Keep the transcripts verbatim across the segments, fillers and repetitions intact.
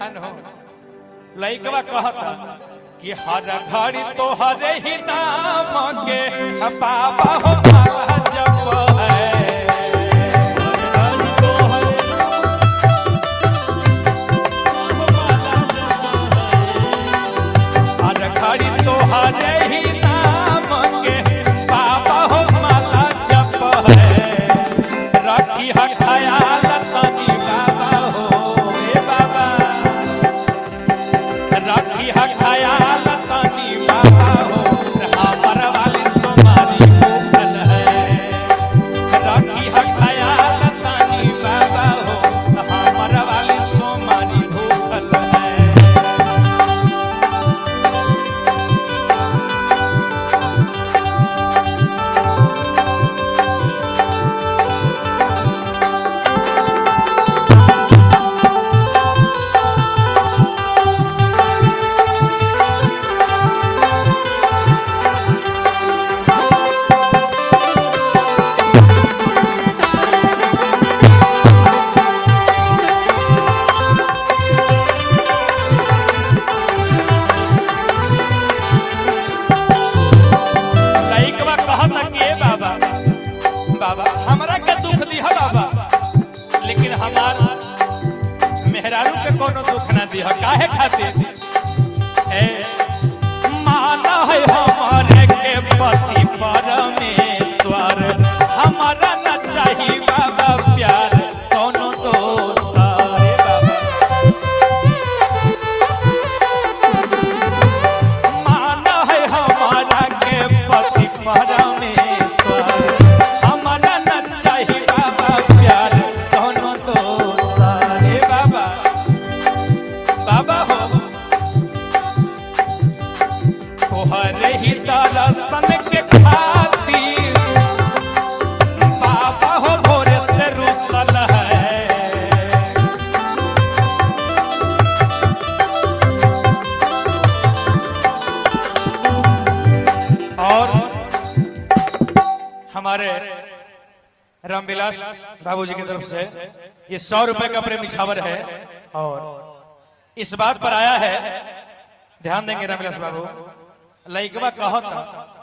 लइकवा कहता कि हर घड़ी तोहरे ही नाम के बाबा हो माला जप है। हर घड़ी तोहरे ही नाम के बाबा हो माला जप है। रखी है ख्याल तनी बाबा हो ए बाबा, रखी है ख्याल तनी बाबा हो। हमर वाली सोमारी भूखल है। रखी है ख्याल तनी बाबा हो। हमर वाली सोमारी भूखल है। बाबा हमरा के दुख दिया बाबा, लेकिन हमार मेहरारू के कोनो दुख ना दिया। काहे खातिर ए माना है हमारे के पति परमेश्वर। हमारा न चाहिए बाबा प्यार कोनो दोसर। बाबा माना है हमारा के पति परमेश्वर। तोहरे ही दर्शन के खातिर बाबा हो भोरे से रुसल है। और हमारे रामविलास बाबूजी की तरफ से ये सौ रुपए का प्रेम निछावर है और इस बात पर आया है, ध्यान देंगे रामविलास बाबू। लइकवा कहता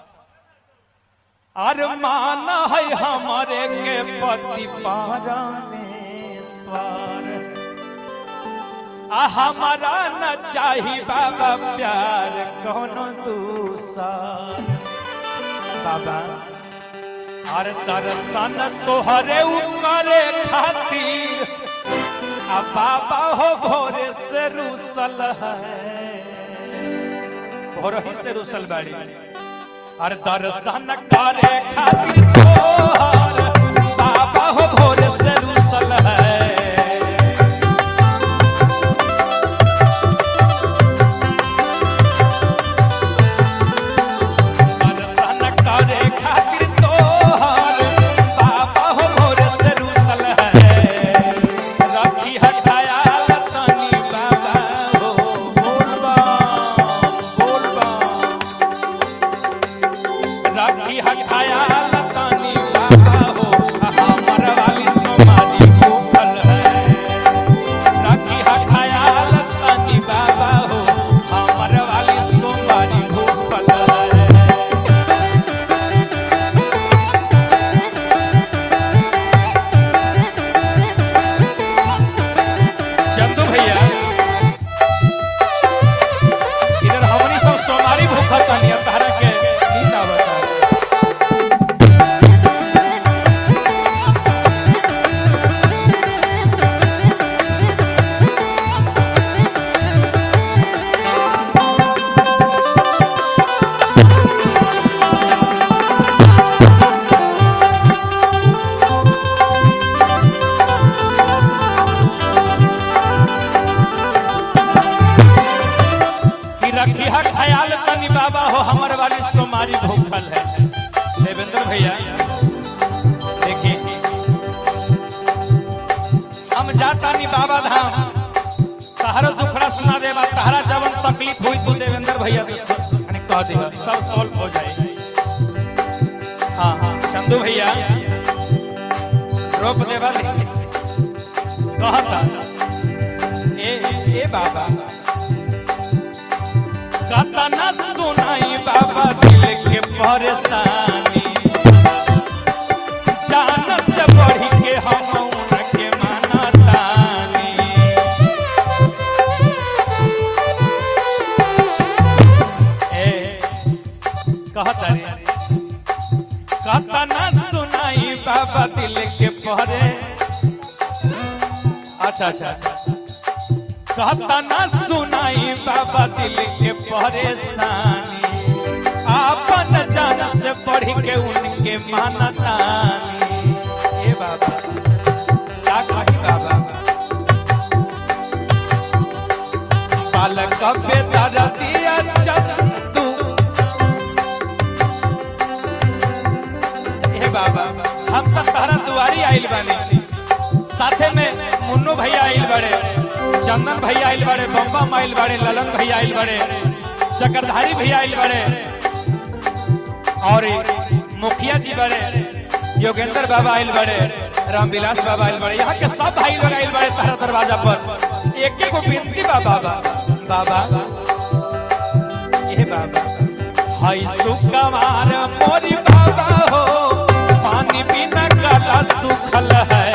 अरे माना है हमारे के पति परमेश्वर। आ हमारा न चाहिए बाबा प्यार कोनो दूसर। बाबा अरे दर्शन तोहरे करे खातिर आ बाबा हो भोरे से रुसल है। भोरही से रुसल बाड़ी और दर्शन करे खातिर तोहर बाबा हो भोरे से रुसल है। दर्शन करे खातिर तोहर बाबा हो भोरे से रुसल है। रखी है ख्याल तनी बाबा हो। बोलबा रखी है ख्याल तनी बाबा हो। हमर वाली सोमारी भूखल है। रखी है ख्याल तनी बाबा हो। हमर वाली सोमारी भूखल है। चंदू भैया इधर हमनी सब सोमारी भूखल तनी तारा के नींद आवता। रखी है ख्याल तनी बाबा हो। हमर वाली सोमारी भूखल है। देवेंद्र भैया देखिए हम जाता नहीं बाबा धाम, तहरा दुखड़ा सुना देवा। तहरा जब तकलीफ हुई तो देवेंद्र भैया से कह दे, सब सॉल्व हो जाए। हाँ हाँ चंदू भैया रोप देवा कहता ए ए बाबा कतना सुनाई बाबा दिल के परेशानी जान से बढ़ के हम उनके मानतानी ए कहता रे कतना सुनाई बाबा दिल के परे अच्छा अच्छा कतना सुनाई बाबा दिल के परेशानी आपन जान से बढ़ के उनके मानतानी ए बाबा क्या कही बाबा बालक पे दर्दिया चंदू ए बाबा हम तो तारा दुआरी आइल बानी साथे में मुन्नू भैया आइल बड़े चंदन भैया आइल बड़े बम्बम आइल बड़े ललन भैया आइल बड़े चक्रधारी भैया आइल बड़े और मुखिया जी बड़े योगेंद्र बाबा आइल बड़े रामविलास बाबा आइल बड़े यहाँ के सब भाई लोग आइल बड़े तारा दरवाजा पर एक एक को विनती बा बाबा बाबा ये बाबा हाय सुकमार मोरी बाबा हो पानी बिना गला सूखल है